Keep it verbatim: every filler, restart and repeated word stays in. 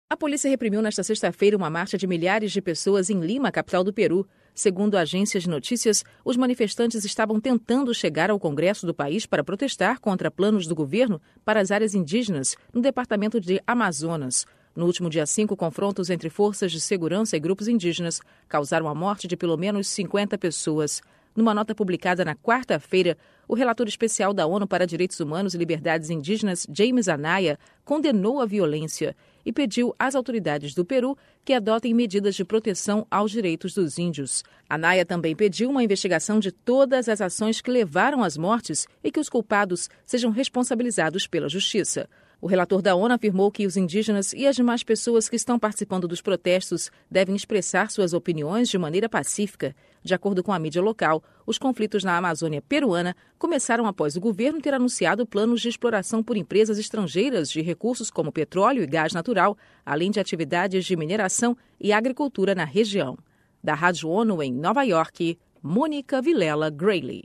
A polícia reprimiu nesta sexta-feira uma marcha de milhares de pessoas em Lima, capital do Peru. Segundo agências de notícias, os manifestantes estavam tentando chegar ao Congresso do país para protestar contra planos do governo para as áreas indígenas no departamento de Amazonas. No último dia cinco, confrontos entre forças de segurança e grupos indígenas causaram a morte de pelo menos cinquenta pessoas. Numa nota publicada na quarta-feira, o relator especial da ONU para Direitos Humanos e Liberdades Indígenas, James Anaya, condenou a violência e pediu às autoridades do Peru que adotem medidas de proteção aos direitos dos índios. Anaya também pediu uma investigação de todas as ações que levaram às mortes e que os culpados sejam responsabilizados pela justiça. O relator da ONU afirmou que os indígenas e as demais pessoas que estão participando dos protestos devem expressar suas opiniões de maneira pacífica. De acordo com a mídia local, os conflitos na Amazônia peruana começaram após o governo ter anunciado planos de exploração por empresas estrangeiras de recursos como petróleo e gás natural, além de atividades de mineração e agricultura na região. Da Rádio ONU em Nova York, Mônica Vilela Grayley.